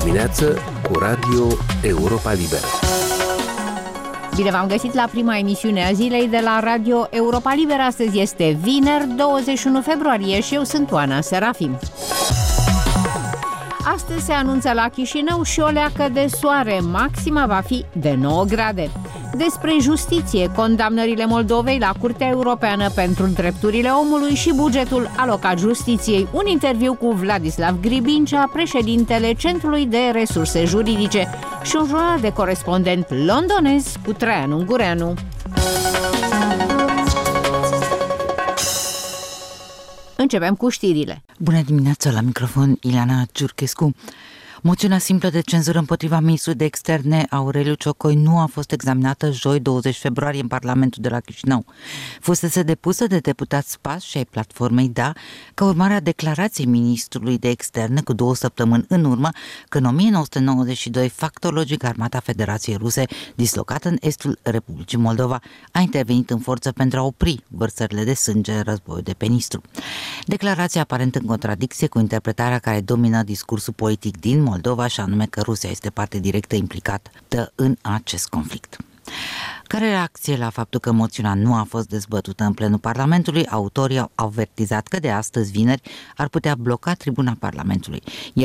dimineață cu Radio Europa Liberă. Bine v-am găsit la prima emisiune a zilei de la Radio Europa Liberă. Astăzi este vineri, 21 februarie și eu sunt Oana Serafim. Astăzi se anunță la Chișinău și o leacă de soare. Maxima va fi de 9 grade. Despre justiție, condamnările Moldovei la Curtea Europeană pentru Drepturile Omului și bugetul alocat justiției. Un interviu cu Vladislav Gribincea, președintele Centrului de Resurse Juridice, și un jurnal de corespondent londonez cu Traian Ungureanu. Începem cu știrile. Bună dimineața, la microfon Ileana Ciurchescu. Moțiunea simplă de cenzură împotriva ministrului de externe Aureliu Ciocoi nu a fost examinată joi 20 februarie în Parlamentul de la Chișinău. Fusese depusă de deputați PAS și ai platformei DA ca urmare a declarației ministrului de externe cu 2 săptămâni în urmă că în 1992 factologic Armata Federației Ruse, dislocată în estul Republicii Moldova, a intervenit în forță pentru a opri vărsările de sânge în războiul de pe Nistru. Declarația aparent în contradicție cu interpretarea care domină discursul politic din Moldova, și anume că Rusia este parte directă implicată în acest conflict. Ca reacție la faptul că moțiunea nu a fost dezbătută în plenul Parlamentului, autorii au avertizat că de astăzi, vineri, ar putea bloca tribuna Parlamentului.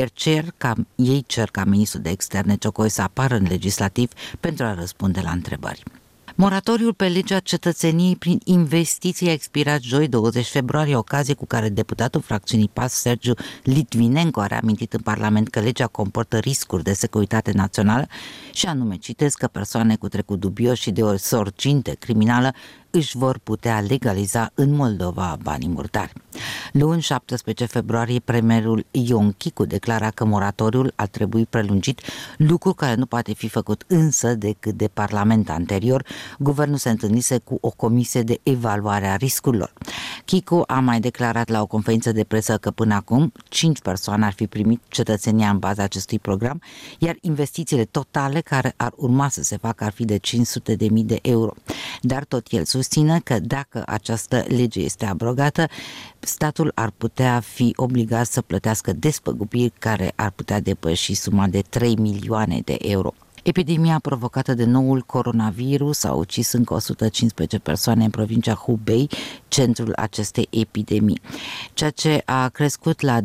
Ei cer ca ministrul de externe Ciocoi să apară în legislativ pentru a răspunde la întrebări. Moratoriul pe legea cetățeniei prin investiții a expirat joi 20 februarie, ocazie cu care deputatul fracțiunii PAS Sergiu Litvinenko a reamintit în Parlament că legea comportă riscuri de securitate națională și anume, citesc, că persoane cu trecut dubios și de o sorginte criminală își vor putea legaliza în Moldova banii murdari. Luni 17 februarie, premierul Ion Chicu declara că moratoriul ar trebui prelungit, lucru care nu poate fi făcut însă decât de Parlament. Anterior, guvernul se întâlnise cu o comisie de evaluare a riscurilor. Chicu a mai declarat la o conferință de presă că până acum 5 persoane ar fi primit cetățenia în baza acestui program, iar investițiile totale care ar urma să se facă ar fi de 500.000 de euro. Dar tot el susține că dacă această lege este abrogată, statul ar putea fi obligat să plătească despăgubiri care ar putea depăși suma de 3 milioane de euro. Epidemia provocată de noul coronavirus a ucis încă 115 persoane în provincia Hubei, centrul acestei epidemii, ceea ce a crescut la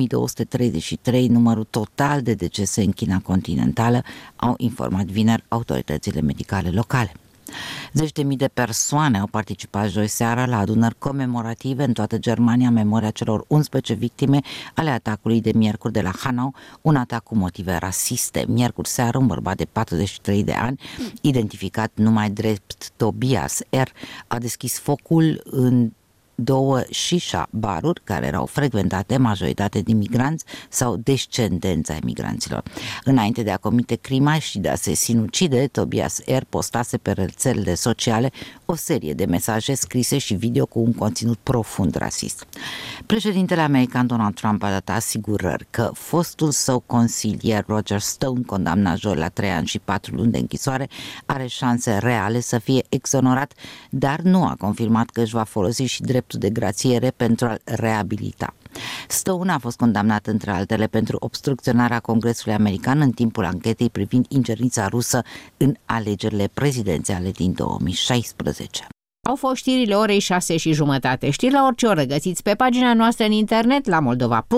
2233 numărul total de decese în China continentală, au informat vineri autoritățile medicale locale. 10.000 de persoane au participat joi seara la adunări comemorative în toată Germania în memoria celor 11 victime ale atacului de miercuri de la Hanau, un atac cu motive rasiste. Miercuri seara, un bărbat de 43 de ani, identificat numai drept Tobias R., a deschis focul în 2 shisha baruri care erau frecventate majoritate de migranți sau descendenți ai migranților. Înainte de a comite crima și de a se sinucide, Tobias R. postase pe rețelele sociale o serie de mesaje scrise și video cu un conținut profund rasist. Președintele american Donald Trump a dat asigurări că fostul său consilier Roger Stone, condamnat joi la 3 ani și 4 luni de închisoare, are șanse reale să fie exonerat, dar nu a confirmat că își va folosi și dreptul de grațiere pentru a-l reabilita. Stone a fost condamnat între altele pentru obstrucționarea Congresului American în timpul anchetei privind ingerința rusă în alegerile prezidențiale din 2016. Au fost știrile orei 6:30. Știri la orice oră găsiți pe pagina noastră în internet la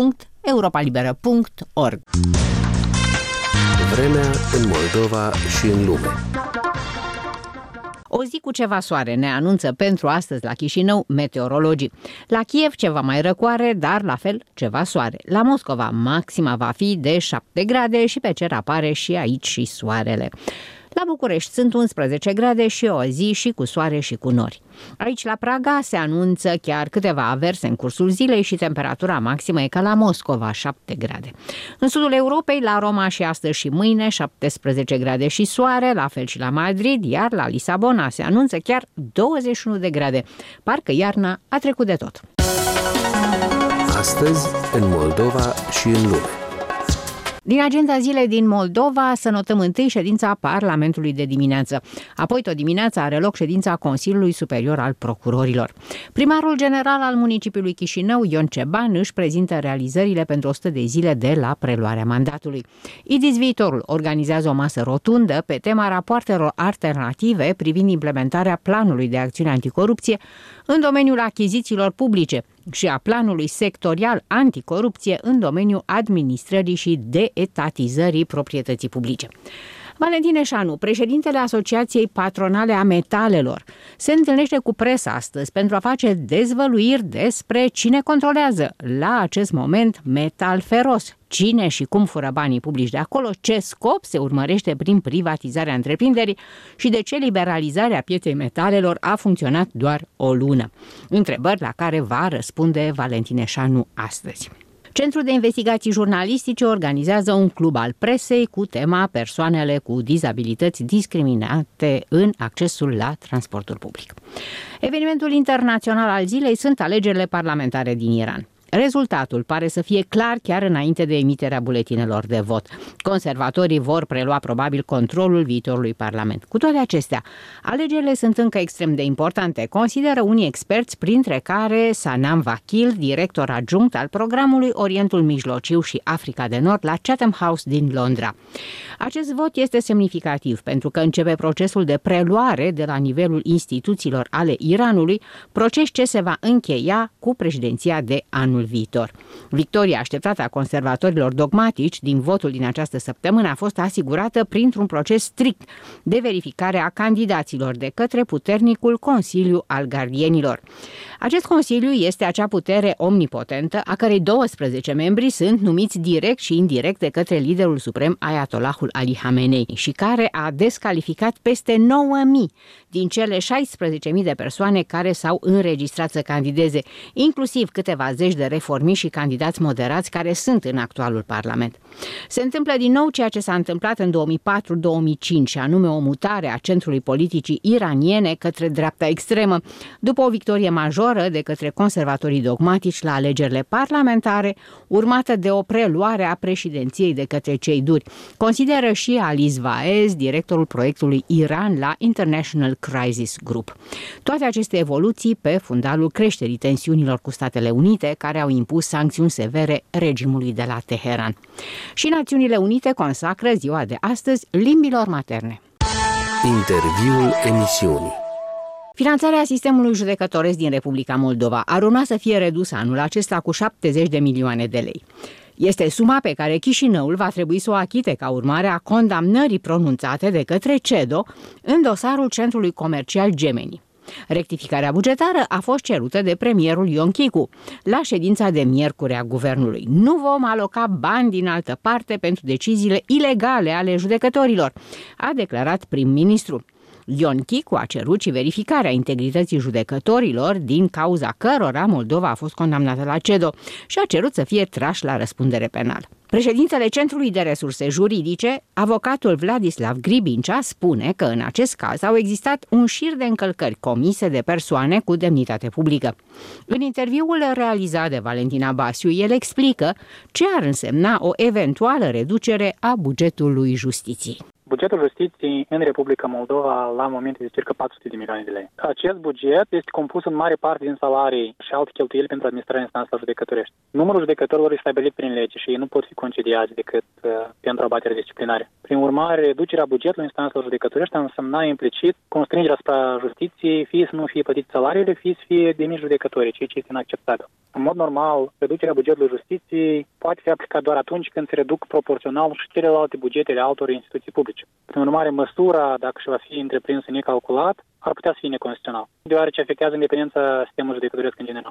moldova.europalibera.org. Vremea în Moldova și în lume. O zi cu ceva soare ne anunță pentru astăzi la Chișinău meteorologii. La Kiev ceva mai răcoare, dar la fel ceva soare. La Moscova maxima va fi de 7 grade și pe cer apare și aici și soarele. La București sunt 11 grade și o zi și cu soare și cu nori. Aici la Praga se anunță chiar câteva averse în cursul zilei și temperatura maximă e ca la Moscova, 7 grade. În sudul Europei, la Roma și astăzi și mâine, 17 grade și soare, la fel și la Madrid, iar la Lisabona se anunță chiar 21 de grade. Parcă iarna a trecut de tot. Astăzi, în Moldova și în lume. Din agenda zilei din Moldova să notăm întâi ședința Parlamentului de dimineață. Apoi tot dimineața are loc ședința Consiliului Superior al Procurorilor. Primarul general al municipiului Chișinău, Ion Ceban, își prezintă realizările pentru 100 de zile de la preluarea mandatului. IDIS Viitorul organizează o masă rotundă pe tema rapoartelor alternative privind implementarea planului de acțiune anticorupție în domeniul achizițiilor publice și a planului sectorial anticorupție în domeniul administrării și deetatizării proprietății publice. Valentin Eșanu, președintele Asociației Patronale a Metalelor, se întâlnește cu presa astăzi pentru a face dezvăluiri despre cine controlează la acest moment Metal Feros, cine și cum fură banii publici de acolo, ce scop se urmărește prin privatizarea întreprinderii și de ce liberalizarea pieței metalelor a funcționat doar o lună. Întrebări la care va răspunde Valentin Eșanu astăzi. Centrul de Investigații Jurnalistice organizează un club al presei cu tema persoanele cu dizabilități discriminate în accesul la transportul public. Evenimentul internațional al zilei sunt alegerile parlamentare din Iran. Rezultatul pare să fie clar chiar înainte de emiterea buletinelor de vot. Conservatorii vor prelua probabil controlul viitorului parlament. Cu toate acestea, alegerile sunt încă extrem de importante, consideră unii experți, printre care Sanam Vakil, director adjunct al programului Orientul Mijlociu și Africa de Nord la Chatham House din Londra. Acest vot este semnificativ pentru că începe procesul de preluare de la nivelul instituțiilor ale Iranului, proces ce se va încheia cu președinția de anul viitor. Victoria așteptată a conservatorilor dogmatici din votul din această săptămână a fost asigurată printr-un proces strict de verificare a candidaților de către puternicul Consiliu al Gardienilor. Acest Consiliu este acea putere omnipotentă a cărei 12 membri sunt numiți direct și indirect de către liderul suprem Ayatollahul Ali Khamenei și care a descalificat peste 9.000 din cele 16.000 de persoane care s-au înregistrat să candideze, inclusiv câteva zeci de reformiști și candidați moderați care sunt în actualul Parlament. Se întâmplă din nou ceea ce s-a întâmplat în 2004-2005, și anume o mutare a centrului politicii iraniene către dreapta extremă, după o victorie majoră de către conservatorii dogmatici la alegerile parlamentare, urmată de o preluare a președinției de către cei duri, consideră și Alice Vaez, directorul proiectului Iran la International Crisis Group. Toate aceste evoluții pe fundalul creșterii tensiunilor cu Statele Unite, care au impus sancțiuni severe regimului de la Teheran. Și Națiunile Unite consacră ziua de astăzi limbilor materne. Interviul emisiunii. Finanțarea sistemului judecătoresc din Republica Moldova ar urma să fie redusă anul acesta cu 70 de milioane de lei. Este suma pe care Chișinăul va trebui să o achite ca urmare a condamnării pronunțate de către CEDO în dosarul Centrului Comercial Gemeni. Rectificarea bugetară a fost cerută de premierul Ion Chicu la ședința de miercuri a guvernului. Nu vom aloca bani din altă parte pentru deciziile ilegale ale judecătorilor, a declarat prim-ministru. Ion Chicu a cerut și verificarea integrității judecătorilor, din cauza cărora Moldova a fost condamnată la CEDO, și a cerut să fie trași la răspundere penal. Președintele Centrului de Resurse Juridice, avocatul Vladislav Gribincea, spune că în acest caz au existat un șir de încălcări comise de persoane cu demnitate publică. În interviul realizat de Valentina Basiu, el explică ce ar însemna o eventuală reducere a bugetului justiției. Bugetul justiției în Republica Moldova la moment este circa 400 de milioane de lei. Acest buget este compus în mare parte din salarii și alte cheltuieli pentru administrarea instanțelor judecătorești. Numărul judecătorilor este stabilit prin lege și ei nu pot fi concediați decât pentru abatere disciplinare. Prin urmare, reducerea bugetului instanțelor judecătorești ar însemna implicit constrângerea asupra justiției, fie să nu fie plătite salariile, fie să fie demiși judecătorii, ceea ce este inacceptabil. În mod normal, reducerea bugetului justiției poate fi aplicată doar atunci când se reduc proporțional și celelalte bugetele altor instituții publice. Prin urmare, măsura, dacă și va fi întreprinsă necalculat, ar putea să fie neconstituțional, deoarece afectează independența sistemului judecătoresc în general.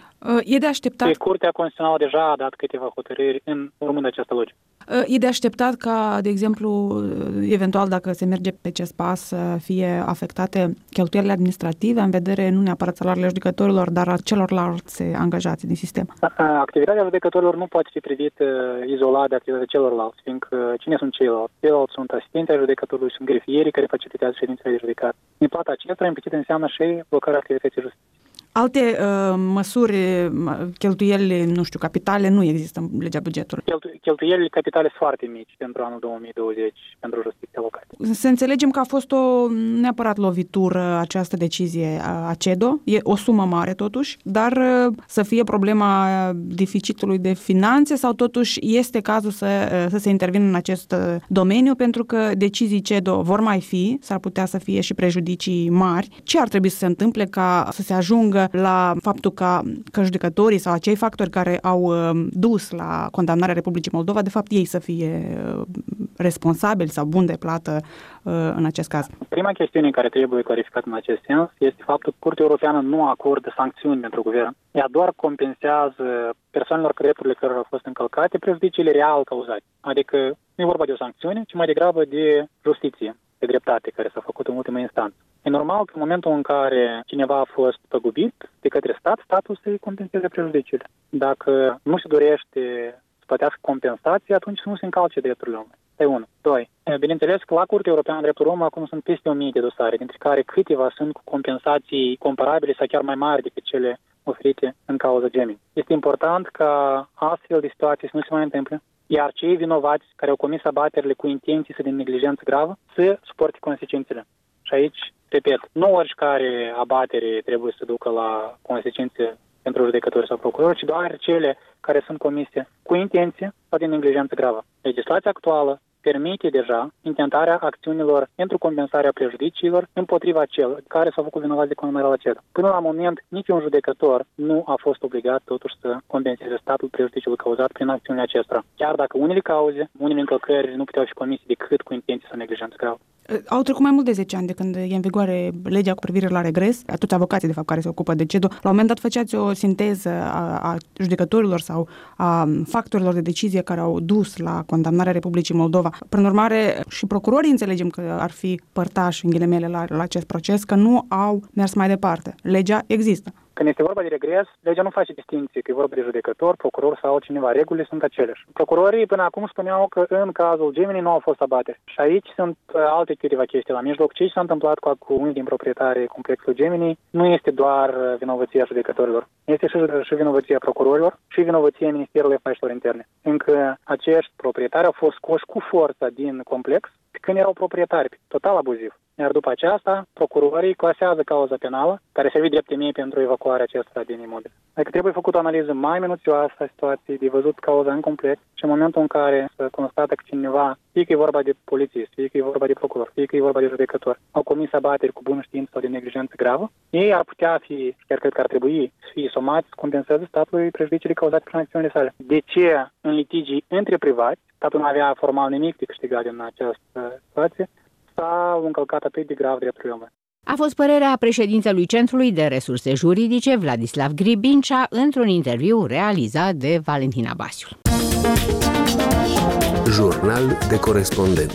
E de așteptat... Curtea Constituțională deja a dat câteva hotărâri în urmând această logică. E de așteptat ca, de exemplu, eventual dacă se merge pe acest pas, să fie afectate cheltuielile administrative în vedere nu neapărat salariile judecătorilor, dar a celorlalți angajați din sistem. Activitatea judecătorilor nu poate fi privită izolat de activitatea celorlalți, fiindcă cine sunt ceilalți? Ceilalți sunt asistenții judecătorului, sunt grefierii care facilitează ședințele de judecată. Din plata acestora implicit înseamnă și blocarea activității justiției. Alte măsuri, cheltuieli, capitale, nu există în legea bugetului. Cheltuielile capitale sunt foarte mici pentru anul 2020, pentru justiția locală. Să înțelegem că a fost o neapărat lovitură această decizie a CEDO. E o sumă mare totuși, dar să fie problema deficitului de finanțe sau totuși este cazul să se intervină în acest domeniu, pentru că decizii CEDO vor mai fi, s-ar putea să fie și prejudicii mari. Ce ar trebui să se întâmple ca să se ajungă la faptul că judecătorii sau acei factori care au dus la condamnarea Republicii Moldova, de fapt ei să fie responsabili sau buni de plată în acest caz? Prima chestiune care trebuie clarificată în acest sens este faptul că Curtea Europeană nu acordă sancțiuni pentru guvern. Ea doar compensează persoanelor drepturile care au fost încălcate prejudiciile real cauzate. Adică nu e vorba de o sancțiune, ci mai degrabă de justiție, de dreptate care s-a făcut în ultima instanță. E normal că în momentul în care cineva a fost păgubit de către stat, statul să-i compenseze prejudiciile. Dacă nu se dorește să plătească compensații, atunci nu se încalce drepturile omului. Asta e unul. 2. Bineînțeles că la Curtea Europeană de Drepturile Omului acum sunt peste 1000 de dosare, dintre care câteva sunt cu compensații comparabile sau chiar mai mari decât cele oferite în cauza Gemini. Este important ca astfel de situații să nu se mai întâmple, iar cei vinovați care au comis abaterile cu intenții să de neglijență gravă să suporte consecințele. Și aici, repet, nu oricare abatere trebuie să ducă la consecințe pentru judecători sau procurori, ci doar cele care sunt comise cu intenție sau de neglijență gravă. Legislația actuală permite deja intentarea acțiunilor pentru compensarea prejudiciilor împotriva celor care s-au făcut vinovați de condamnare la CEDO. Până la moment, niciun judecător nu a fost obligat totuși să compenseze statul prejudiciul cauzat prin acțiunile acestora. Chiar dacă unele cauze, unele încălcări nu puteau fi comise decât cu intenție sau neglijență gravă. Au trecut mai mult de 10 ani de când e în vigoare legea cu privire la regres. Toți avocații, de fapt, care se ocupă de CEDO, la un moment dat făceați o sinteză a judecătorilor sau a factorilor de decizie care au dus la condamnarea Republicii Moldova. Prin urmare, și procurorii înțelegem că ar fi părtași, în ghilimele, la acest proces, că nu au mers mai departe. Legea există. Când este vorba de regres, legea nu face distinție că e vorba de judecător, procuror sau altcineva. Regulile sunt aceleași. Procurorii până acum spuneau că în cazul Gemini nu au fost abateri. Și aici sunt alte câteva chestii la mijloc. Ce s-a întâmplat cu unii din proprietarii complexului Gemini nu este doar vinovăția judecătorilor. Este și vinovăția procurorilor și vinovăția Ministerului Afacerilor Interne. Încă acești proprietari au fost scoși cu forța din complex când erau proprietari, total abuziv. Iar după aceasta, procurorii clasează cauza penală, care servi drept temei pentru evacuarea acestora din imobil. Adică trebuie făcut o analiză mai minuțioasă a situației, de văzut cauza în complet și în momentul în care se constată că cineva, fie că e vorba de polițist, fie că e vorba de procuror, fie că e vorba de judecător, au comis abateri cu bună știință sau de neglijență gravă, ei ar putea fi, chiar cred că ar trebui să fie somați, să compenseze statului prejudiciile cauzate prin acțiunile sale. De ce în litigii între privați, statul nu avea formal nimic de câștigat din această situație, s-au încălcat atât de grav drepturile omului. A fost părerea președintelui Centrului de Resurse Juridice, Vladislav Gribincea, într-un interviu realizat de Valentina Basiul. Jurnal de corespondent.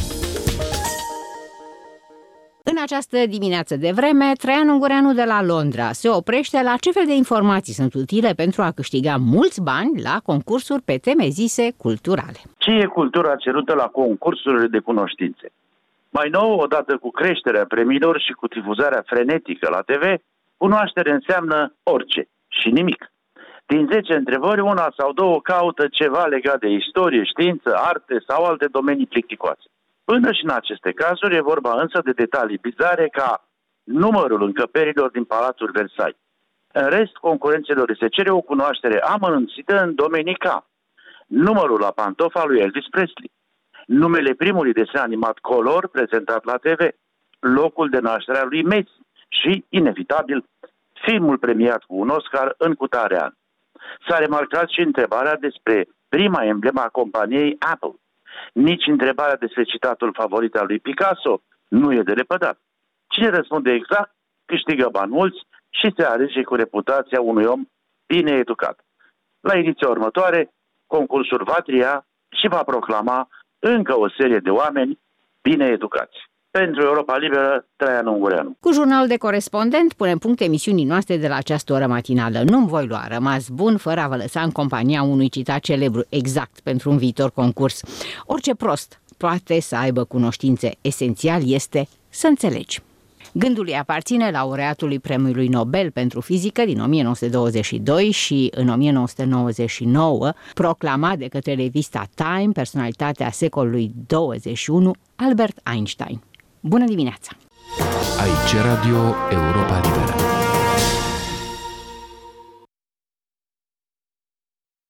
În această dimineață de vreme, Traian Ungureanu de la Londra se oprește la ce fel de informații sunt utile pentru a câștiga mulți bani la concursuri pe teme zise culturale. Ce e cultura cerută la concursurile de cunoștințe? Mai nou, odată cu creșterea premiilor și cu difuzarea frenetică la TV, cunoaștere înseamnă orice și nimic. Din 10 întrebări, una sau două caută ceva legat de istorie, știință, arte sau alte domenii plicticoase. Până și în aceste cazuri e vorba însă de detalii bizare ca numărul încăperilor din Palatul Versailles. În rest, concurenților se cere o cunoaștere amănunțită în domenii ca numărul la pantofa lui Elvis Presley, numele primului desen animat color prezentat la TV, locul de naștere al lui Messi și, inevitabil, filmul premiat cu un Oscar în cutare an. S-a remarcat și întrebarea despre prima emblemă a companiei Apple. Nici întrebarea despre citatul favorit al lui Picasso nu e de lepădat. Cine răspunde exact, câștigă bani mulți și se alege cu reputația unui om bine educat. La ediția următoare, concursul va tria și va proclama încă o serie de oameni bine educați. Pentru Europa Liberă, Traian Ungureanu. Cu jurnalul de corespondent punem punct emisiunii noastre de la această oră matinală. Nu-mi voi lua rămas bun fără a vă lăsa în compania unui citat celebru exact pentru un viitor concurs. Orice prost poate să aibă cunoștințe. Esențial este să înțelegi. Gândul îi aparține laureatului Premiului Nobel pentru fizică din 1922 și în 1999, proclamat de către revista Time personalitatea secolului 21, Albert Einstein. Bună dimineața! Aici Radio Europa Liberă.